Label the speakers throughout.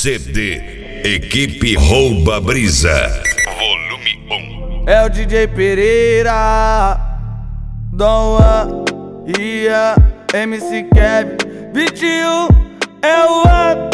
Speaker 1: CD Equipe Rouba Brisa Volume 1.
Speaker 2: É o DJ Pereira, Dom Juan, Ian, MC Kevin, 21 é o ano.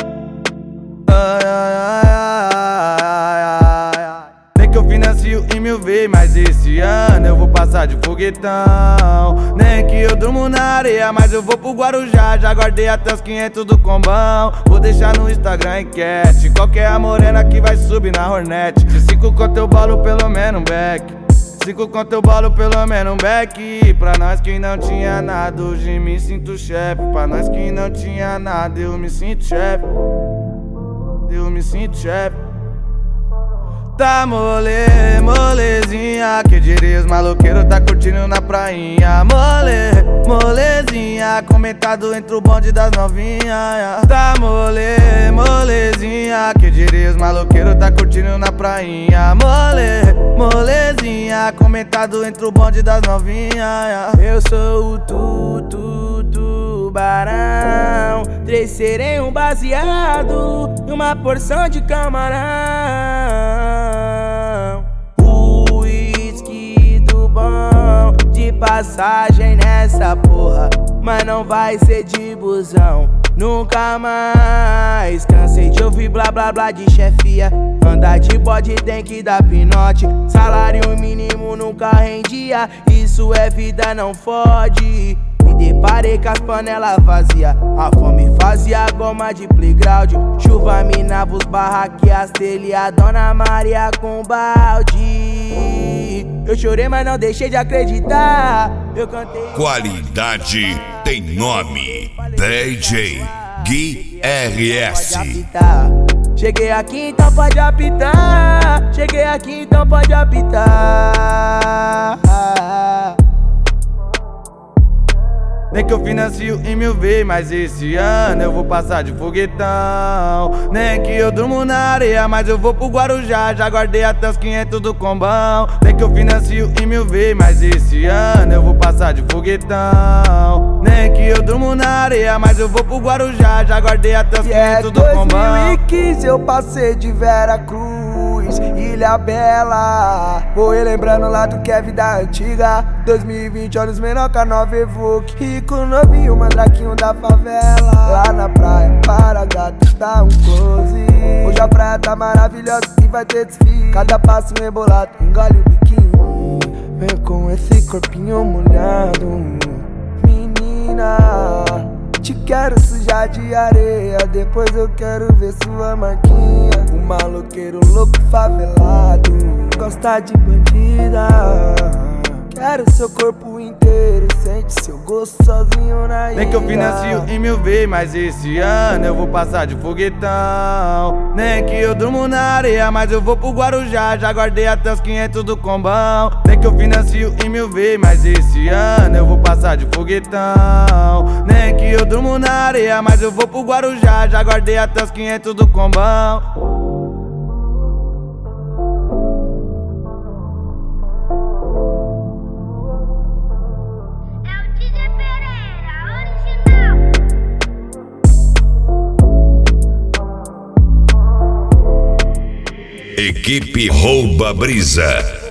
Speaker 2: Nem que eu financio em 1000 vezes, mas esse ano eu vou passar de foguetão. Nem que eu durmo na areia, mas eu vou pro Guarujá. Já guardei até os 500 do combão. Vou deixar no Instagram enquete: qualquer a morena que vai subir na Hornet. De 5 conto eu bolo pelo menos um back. 5 conto eu bolo pelo menos um back. Pra nós que não tinha nada, hoje me sinto chefe. Pra nós que não tinha nada, eu me sinto chefe. Eu me sinto chefe. Tá molezinha, que diria os maloqueiros tá curtindo na prainha. Molezinha, comentado entre o bonde das novinhas. Tá molezinha, que diria os maloqueiros tá curtindo na prainha. Molezinha, comentado entre o bonde das novinhas.
Speaker 3: Eu sou o tubarão, 3 sereios, um baseado e uma porção de camarão. Uísque do bom, de passagem nessa porra, mas não vai ser de busão, nunca mais. Cansei de ouvir blá blá blá de chefia. Andar de bode tem que dar pinote. Salário mínimo nunca rendia. Isso é vida, não fode. Me deparei com as panelas vazias. A fome fazia goma de playground. Chuva minava os barraques, as telhas, a Dona Maria com balde. Eu chorei, mas não deixei de acreditar. Eu cantei.
Speaker 1: Qualidade tem nome. DJ Gui RS.
Speaker 3: Cheguei aqui, então pode apitar. Cheguei aqui, então pode apitar.
Speaker 2: Nem que eu financio em 1000 vezes, mas esse ano eu vou passar de foguetão. Nem que eu durmo na areia, mas eu vou pro Guarujá. Já guardei até os 500 do combão. Nem que eu financio em 1000 vezes, mas esse ano eu vou passar de foguetão. Nem que eu durmo na areia, mas eu vou pro Guarujá. Já guardei até os 500 do combão.
Speaker 3: 2015 eu passei de Vera Cruz, Ilha Bela. Vou relembrando lá do Kevin da antiga. 2020 anos menor que a nova Evoque. Rico novinho, mandraquinho da favela. Lá na praia, para gatos, dá um close. Hoje a praia tá maravilhosa e vai ter desfile. Cada passo rebolado, engole o biquíni. Vem com esse corpinho molhado, menina. Te quero sujar de areia, depois eu quero ver sua marquinha. Um maloqueiro louco favelado, gosta de bandida. Quero seu corpo inteiro, sente seu gosto sozinho na ilha.
Speaker 2: Nem que eu financio em 1000 vezes, mas esse ano eu vou passar de foguetão. Nem que eu durmo na areia, mas eu vou pro Guarujá. Já guardei até os 500 do combão. Nem que eu financio em 1000 vezes, mas esse ano eu vou passar de foguetão. Nem que eu durmo na areia, mas eu vou pro Guarujá. Já guardei até os 500 do combão.
Speaker 1: Equipe Rouba Brisa